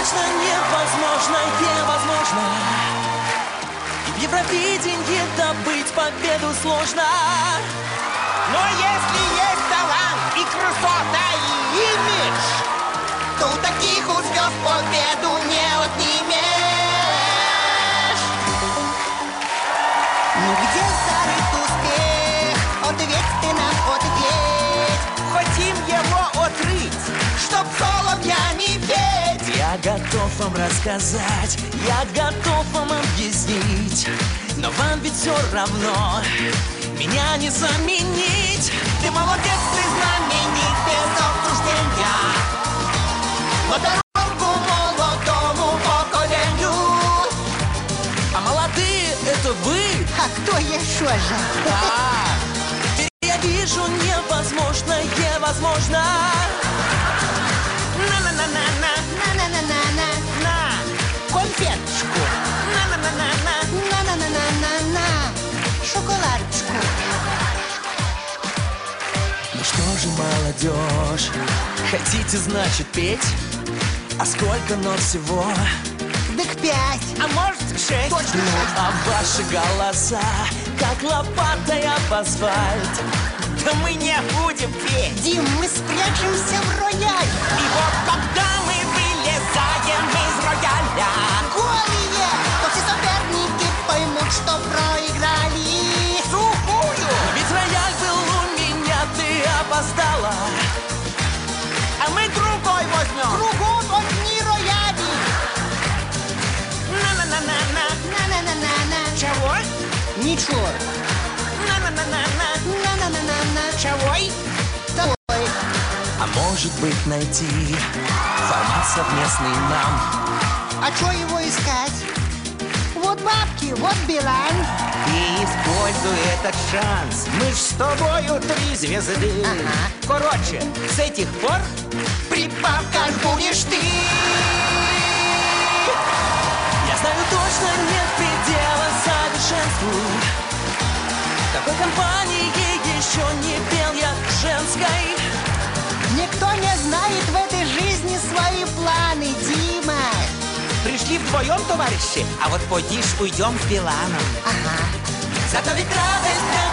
точно невозможное возможно. И в Евровидении добыть победу сложно. Но если есть талант и красота, и имидж, то у таких у звезд победу не отнимешь. Ну где зарыт успех? Ответь ты нам, ответь. Хотим его отрыть, чтоб соловьями петь. Я готов вам рассказать, я готов вам объяснить, но вам ведь все равно меня не заменить. Ты молодец, ты знаменит, без обсуждения. Но дорогу молодому поколению. А молодые это вы? А кто еще же? Я вижу невозможное возможно. На-на-на-на-на, На-на-на-на-на. на, конфеточку. На-на-на-на-на. На-на-на-на-на-на. Шоколадочку. Ну что же, молодежь, хотите, значит, петь? А сколько нот всего? Дык 5. А может 6? Точно. Ну, а ваши голоса, как лопатой об асфальт. Да мы не будем петь. Дим, мы спрячемся в рояль. И вот когда мы вылезаем из рояля, Голые, то все соперники поймут, что проиграли. сухую, Ведь рояль был у меня, ты опоздала. а мы другой возьмем. Кругом одни рояли. На-на-на-на-на. На-на-на-на-на. Чего? Ничего. На-на-на-на-на. На-на-на-на-на. Чего? Тобой. А может быть, найти формат совместный нам? А что его искать? Вот бабки, вот Билайн. Ты используй этот шанс. Мы ж с тобою 3 звезды. Ага. Короче, с этих пор прибавка будешь ты. Я знаю точно, нет предела совершенству. Такой компании еще не пел я женской. Никто не знает в этой жизни свои планы, Дима. Пришли вдвоем, товарищи, а вот подишь, уйдем с Биланом. Ага. Зато ведь радость для